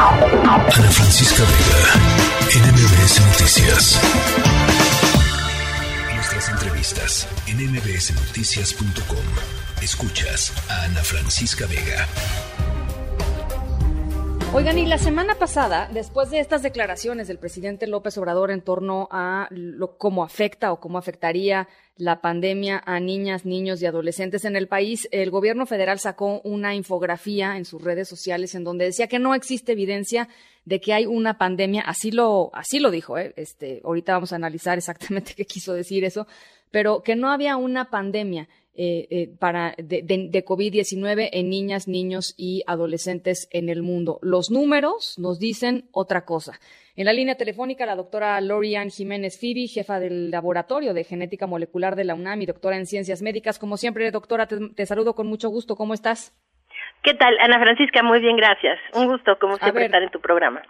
Ana Francisca Vega, NMBS Noticias. Nuestras entrevistas en mbsnoticias.com. Escuchas a Ana Francisca Vega. Oigan, y la semana pasada, después de estas declaraciones del presidente López Obrador en torno a cómo afecta o cómo afectaría la pandemia a niñas, niños y adolescentes en el país, el gobierno federal sacó una infografía en sus redes sociales en donde decía que no existe evidencia de que hay una pandemia. Así lo dijo, ahorita vamos a analizar exactamente qué quiso decir eso, pero que no había una pandemia de COVID-19 en niñas, niños y adolescentes en el mundo. Los números nos dicen otra cosa. En la línea telefónica, la doctora Lori-Ann Jiménez Fibi, jefa del Laboratorio de Genética Molecular de la UNAM y doctora en Ciencias Médicas. Como siempre, doctora, te saludo con mucho gusto. ¿Cómo estás? ¿Qué tal, Ana Francisca? Muy bien, gracias. Un gusto, como siempre, estar en tu programa.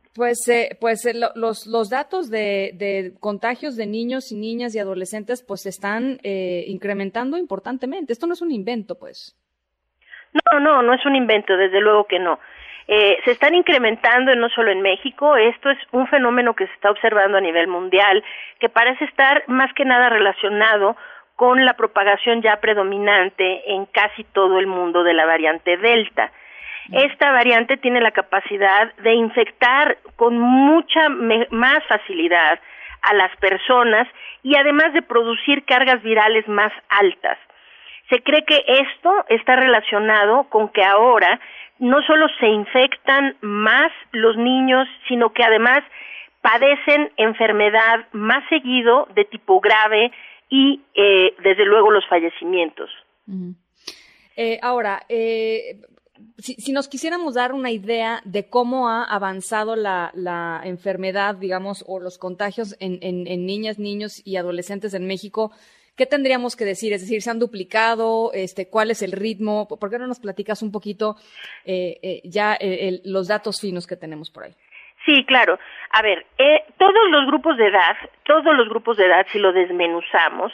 Los datos de contagios de niños y niñas y adolescentes pues se están incrementando importantemente. Esto no es un invento, pues. No es un invento, desde luego que no. Se están incrementando no solo en México. Esto es un fenómeno que se está observando a nivel mundial, que parece estar más que nada relacionado con la propagación ya predominante en casi todo el mundo de la variante Delta. Esta variante tiene la capacidad de infectar con mucha más facilidad a las personas y además de producir cargas virales más altas. Se cree que esto está relacionado con que ahora no solo se infectan más los niños, sino que además padecen enfermedad más seguido de tipo grave y desde luego los fallecimientos. Si nos quisiéramos dar una idea de cómo ha avanzado la enfermedad, digamos, o los contagios en niñas, niños y adolescentes en México, ¿qué tendríamos que decir? Es decir, ¿se han duplicado? ¿Cuál es el ritmo? ¿Por qué no nos platicas un poquito los datos finos que tenemos por ahí? Sí, claro. A ver, todos los grupos de edad, si lo desmenuzamos,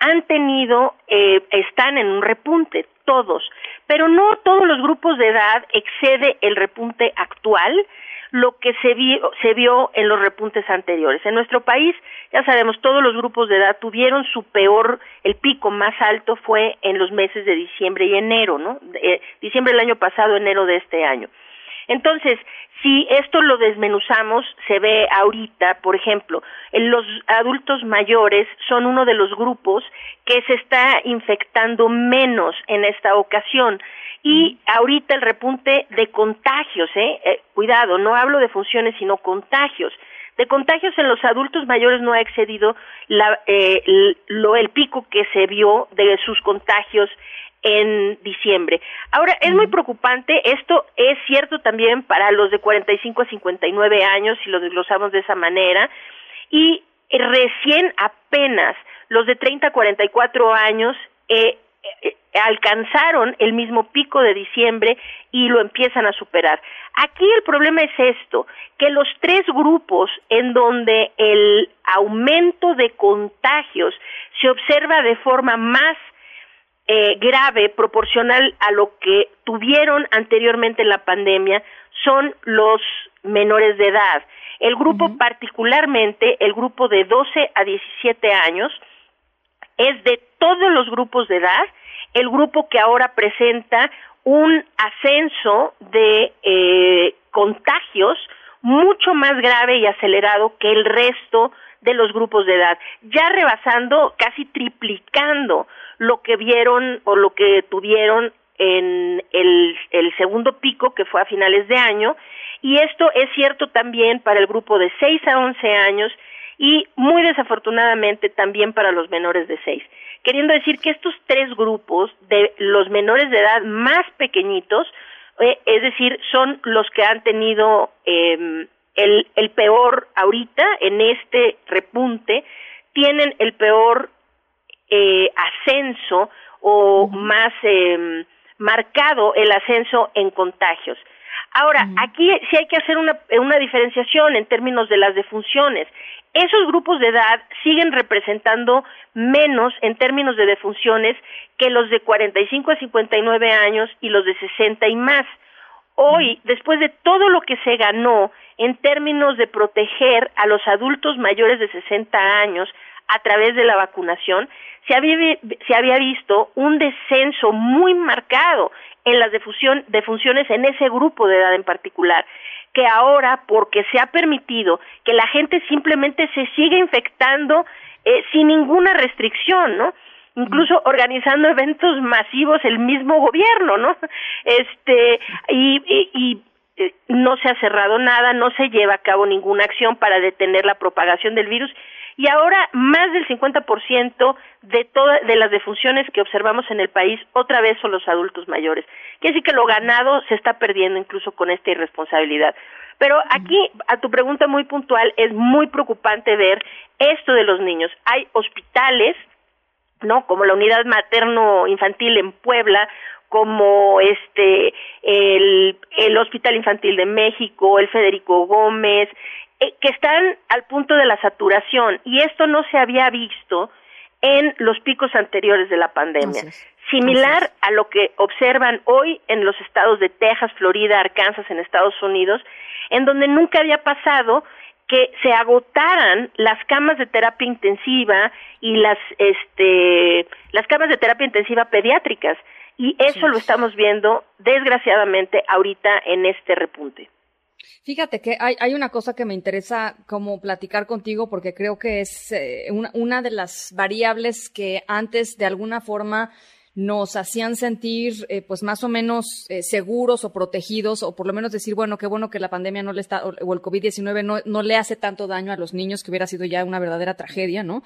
están en un repunte, todos, pero no todos los grupos de edad excede el repunte actual, lo que se vio en los repuntes anteriores. En nuestro país, ya sabemos, todos los grupos de edad tuvieron el pico más alto fue en los meses de diciembre y enero, ¿no? Diciembre del año pasado, enero de este año. Entonces, si esto lo desmenuzamos, se ve ahorita, por ejemplo, los adultos mayores son uno de los grupos que se está infectando menos en esta ocasión. Y ahorita el repunte de contagios, cuidado, no hablo de funciones, sino contagios. De contagios en los adultos mayores no ha excedido el pico que se vio de sus contagios en diciembre. Ahora, es muy preocupante, esto es cierto también para los de 45 a 59 años, si lo desglosamos de esa manera, y recién apenas los de 30 a 44 años alcanzaron el mismo pico de diciembre y lo empiezan a superar. Aquí el problema es esto, que los tres grupos en donde el aumento de contagios se observa de forma más grave, proporcional a lo que tuvieron anteriormente en la pandemia, son los menores de edad. El grupo, particularmente el grupo de 12 a 17 años, es de todos los grupos de edad, el grupo que ahora presenta un ascenso de contagios mucho más grave y acelerado que el resto de los grupos de edad, ya rebasando, casi triplicando lo que vieron o lo que tuvieron en el segundo pico, que fue a finales de año, y esto es cierto también para el grupo de 6 a 11 años y muy desafortunadamente también para los menores de 6. Queriendo decir que estos tres grupos de los menores de edad más pequeñitos, es decir, son los que han tenido el peor ahorita en este repunte, tienen el peor ascenso o más marcado el ascenso en contagios. Ahora, aquí sí hay que hacer una diferenciación en términos de las defunciones. Esos grupos de edad siguen representando menos en términos de defunciones que los de 45 a 59 años y los de 60 y más. hoy, después de todo lo que se ganó en términos de proteger a los adultos mayores de 60 años a través de la vacunación, se había visto un descenso muy marcado en las defunciones en ese grupo de edad en particular, que ahora, porque se ha permitido que la gente simplemente se siga infectando sin ninguna restricción, ¿no? Incluso organizando eventos masivos el mismo gobierno, ¿no? Y no se ha cerrado nada, no se lleva a cabo ninguna acción para detener la propagación del virus, y ahora más del 50% de las defunciones que observamos en el país otra vez son los adultos mayores. Quiere decir que lo ganado se está perdiendo incluso con esta irresponsabilidad. Pero aquí, a tu pregunta muy puntual, es muy preocupante ver esto de los niños. Hay hospitales, ¿no?, como la unidad materno-infantil en Puebla, como el Hospital Infantil de México, el Federico Gómez, que están al punto de la saturación, y esto no se había visto en los picos anteriores de la pandemia. Similar a lo que observan hoy en los estados de Texas, Florida, Arkansas, en Estados Unidos, en donde nunca había pasado que se agotaran las camas de terapia intensiva y las camas de terapia intensiva pediátricas, y eso lo estamos viendo desgraciadamente ahorita en este repunte. Fíjate que hay una cosa que me interesa como platicar contigo, porque creo que es una de las variables que antes de alguna forma nos hacían sentir pues más o menos seguros o protegidos, o por lo menos decir, bueno, qué bueno que la pandemia no le está, o el COVID-19 no le hace tanto daño a los niños, que hubiera sido ya una verdadera tragedia, ¿no?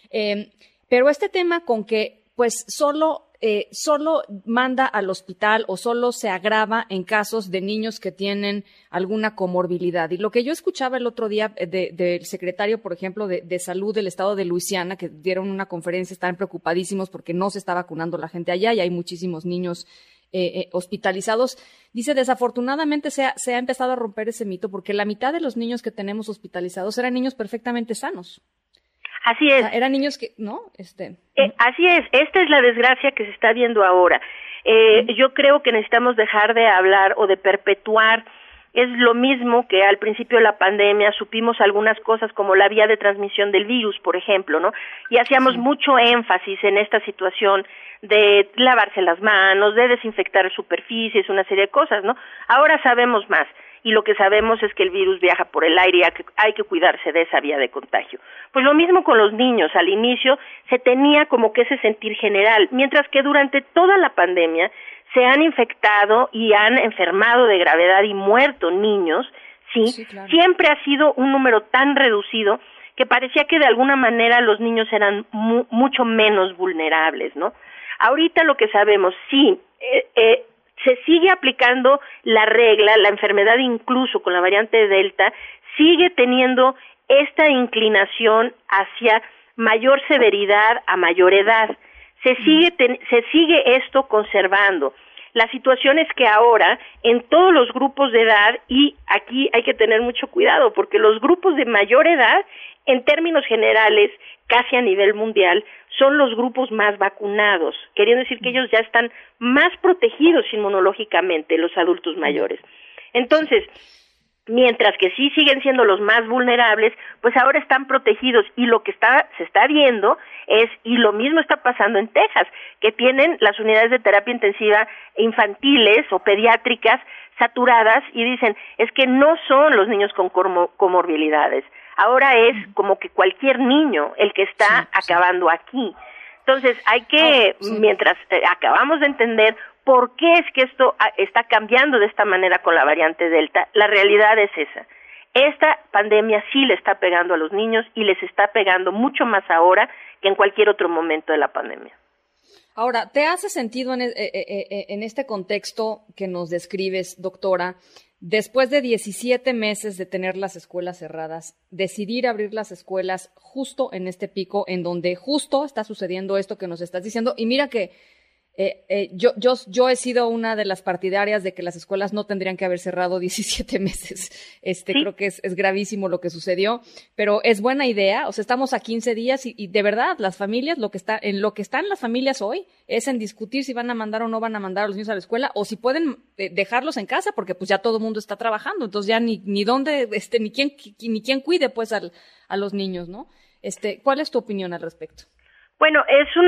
Pero este tema con que pues solo manda al hospital o solo se agrava en casos de niños que tienen alguna comorbilidad. Y lo que yo escuchaba el otro día del secretario, por ejemplo, de Salud del estado de Luisiana, que dieron una conferencia, estaban preocupadísimos porque no se está vacunando la gente allá y hay muchísimos niños hospitalizados. Dice, desafortunadamente se ha empezado a romper ese mito, porque la mitad de los niños que tenemos hospitalizados eran niños perfectamente sanos. Así es. O sea, eran niños que, ¿no? Así es. Esta es la desgracia que se está viendo ahora. Yo creo que necesitamos dejar de hablar o de perpetuar. Es lo mismo que al principio de la pandemia supimos algunas cosas como la vía de transmisión del virus, por ejemplo, ¿no? Y hacíamos mucho énfasis en esta situación de lavarse las manos, de desinfectar superficies, una serie de cosas, ¿no? Ahora sabemos más. Y lo que sabemos es que el virus viaja por el aire y hay que cuidarse de esa vía de contagio. Pues lo mismo con los niños. Al inicio se tenía como que ese sentir general, mientras que durante toda la pandemia se han infectado y han enfermado de gravedad y muerto niños, ¿sí? Claro. Siempre ha sido un número tan reducido que parecía que de alguna manera los niños eran mucho menos vulnerables, ¿no? Ahorita lo que sabemos, sí, se sigue aplicando la regla, la enfermedad incluso con la variante Delta sigue teniendo esta inclinación hacia mayor severidad a mayor edad. Se sigue esto conservando. La situación es que ahora en todos los grupos de edad, y aquí hay que tener mucho cuidado porque los grupos de mayor edad, en términos generales, casi a nivel mundial, son los grupos más vacunados, queriendo decir que ellos ya están más protegidos inmunológicamente, los adultos mayores. Entonces, mientras que sí siguen siendo los más vulnerables, pues ahora están protegidos, y lo que se está viendo es, y lo mismo está pasando en Texas, que tienen las unidades de terapia intensiva infantiles o pediátricas saturadas, y dicen, es que no son los niños con comorbilidades, ahora es como que cualquier niño el que está acabando aquí. Entonces hay que, mientras acabamos de entender por qué es que esto está cambiando de esta manera con la variante Delta, la realidad es esa. Esta pandemia sí le está pegando a los niños y les está pegando mucho más ahora que en cualquier otro momento de la pandemia. Ahora, ¿te hace sentido en este contexto que nos describes, doctora, después de 17 meses de tener las escuelas cerradas, decidir abrir las escuelas justo en este pico en donde justo está sucediendo esto que nos estás diciendo? Y mira que Yo he sido una de las partidarias de que las escuelas no tendrían que haber cerrado 17 meses. Sí. Creo que es gravísimo lo que sucedió, pero es buena idea. O sea, estamos a 15 días y de verdad las familias, lo que están las familias hoy es en discutir si van a mandar o no van a mandar a los niños a la escuela o si pueden dejarlos en casa porque pues ya todo el mundo está trabajando. Entonces ya ni dónde, ni quién cuide pues a los niños, ¿no? ¿Cuál es tu opinión al respecto? Bueno,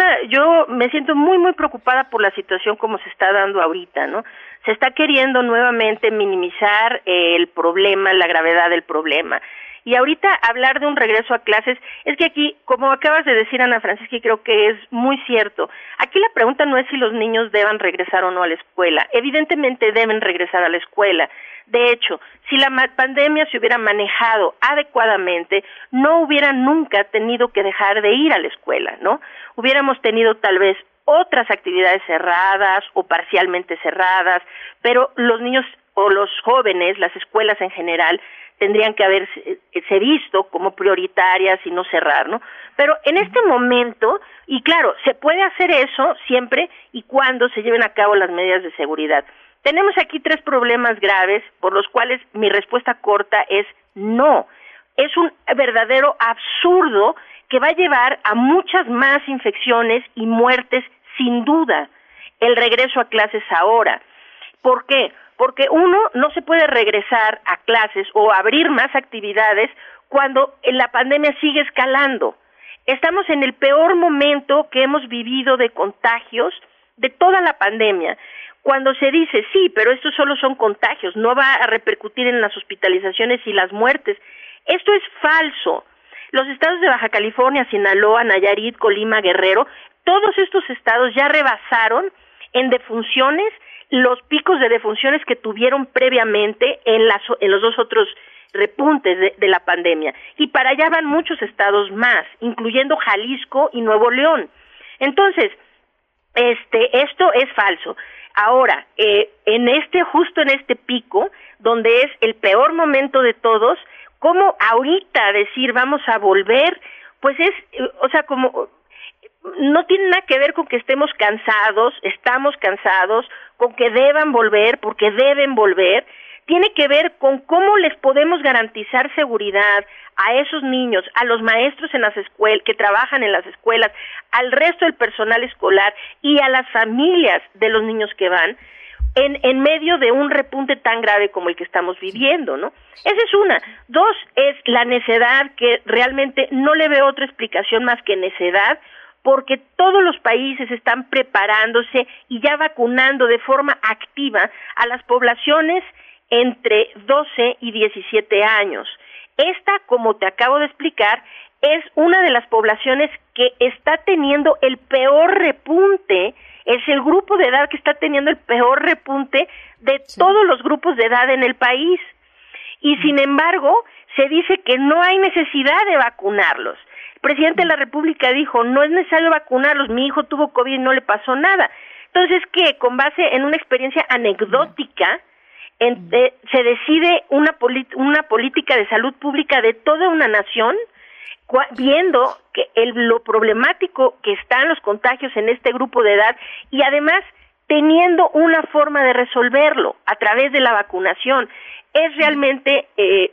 yo me siento muy, muy preocupada por la situación como se está dando ahorita, ¿no? Se está queriendo nuevamente minimizar el problema, la gravedad del problema. Y ahorita hablar de un regreso a clases, es que aquí, como acabas de decir, Ana Francisca, y creo que es muy cierto, aquí la pregunta no es si los niños deban regresar o no a la escuela. Evidentemente deben regresar a la escuela. De hecho, si la pandemia se hubiera manejado adecuadamente, no hubieran nunca tenido que dejar de ir a la escuela, ¿no? Hubiéramos tenido tal vez otras actividades cerradas o parcialmente cerradas, pero los niños o los jóvenes, las escuelas en general, tendrían que haberse visto como prioritarias y no cerrar, ¿no? Pero en este momento, y claro, se puede hacer eso siempre y cuando se lleven a cabo las medidas de seguridad. Tenemos aquí 3 problemas graves por los cuales mi respuesta corta es no. Es un verdadero absurdo que va a llevar a muchas más infecciones y muertes sin duda el regreso a clases ahora. ¿Por qué? Porque uno no se puede regresar a clases o abrir más actividades cuando la pandemia sigue escalando. Estamos en el peor momento que hemos vivido de contagios de toda la pandemia. Cuando se dice, sí, pero estos solo son contagios, no va a repercutir en las hospitalizaciones y las muertes. Esto es falso. Los estados de Baja California, Sinaloa, Nayarit, Colima, Guerrero, todos estos estados ya rebasaron en defunciones los picos de defunciones que tuvieron previamente en los 2 otros repuntes de la pandemia. Y para allá van muchos estados más, incluyendo Jalisco y Nuevo León. Entonces, esto es falso. Ahora, justo en este pico, donde es el peor momento de todos, ¿cómo ahorita decir vamos a volver? Pues como no tiene nada que ver con que estamos cansados, con que deban volver, porque deben volver. Tiene que ver con cómo les podemos garantizar seguridad a esos niños, a los maestros en las escuelas, que trabajan en las escuelas, al resto del personal escolar y a las familias de los niños que van, en medio de un repunte tan grave como el que estamos viviendo, ¿no? Esa es una. 2, es la necedad, que realmente no le veo otra explicación más que necedad, porque todos los países están preparándose y ya vacunando de forma activa a las poblaciones entre 12 y 17 años. Esta, como te acabo de explicar, es una de las poblaciones que está teniendo el peor repunte, es el grupo de edad que está teniendo el peor repunte de todos los grupos de edad en el país. Y sin embargo, se dice que no hay necesidad de vacunarlos. El presidente de la República dijo, no es necesario vacunarlos, mi hijo tuvo COVID y no le pasó nada. Entonces, ¿qué? Con base en una experiencia anecdótica, se decide una política de salud pública de toda una nación, viendo que lo problemático que están los contagios en este grupo de edad y además teniendo una forma de resolverlo a través de la vacunación. Es realmente,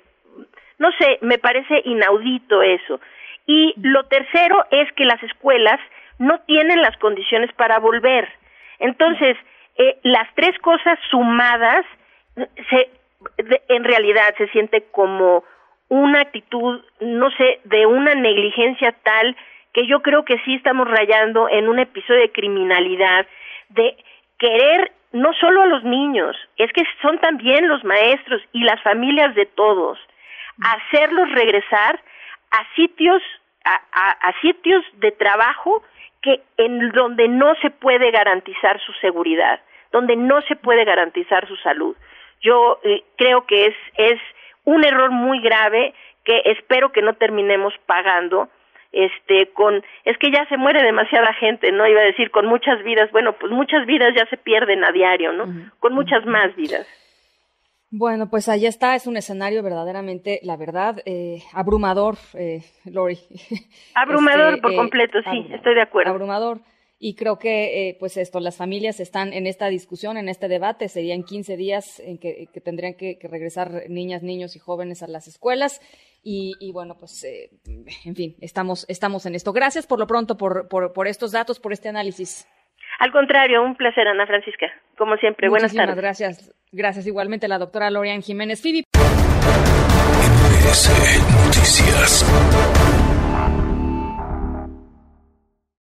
me parece inaudito eso. Y lo tercero es que las escuelas no tienen las condiciones para volver. Entonces, las 3 cosas sumadas, en realidad se siente como una actitud, de una negligencia tal que yo creo que sí estamos rayando en un episodio de criminalidad, de querer no solo a los niños, es que son también los maestros y las familias de todos, hacerlos regresar a sitios de trabajo donde no se puede garantizar su seguridad, donde no se puede garantizar su salud. Yo creo que es un error muy grave que espero que no terminemos pagando, es que ya se muere demasiada gente, ¿no? Iba a decir con muchas vidas, bueno, pues muchas vidas ya se pierden a diario, ¿no? Con muchas más vidas. Bueno, pues ahí está, es un escenario verdaderamente, la verdad, abrumador, Lori. Abrumador por completo, sí, estoy de acuerdo. Abrumador. y creo que pues las familias están en esta discusión, en este debate. Serían 15 días en que tendrían que regresar niñas, niños y jóvenes a las escuelas. Y bueno, pues, en fin, estamos en esto. Gracias por lo pronto por estos datos, por este análisis. Al contrario, un placer, Ana Francisca. Como siempre, buenas tardes. Gracias. Gracias igualmente, la doctora Lorian Jiménez. Phoebe. MBS Noticias.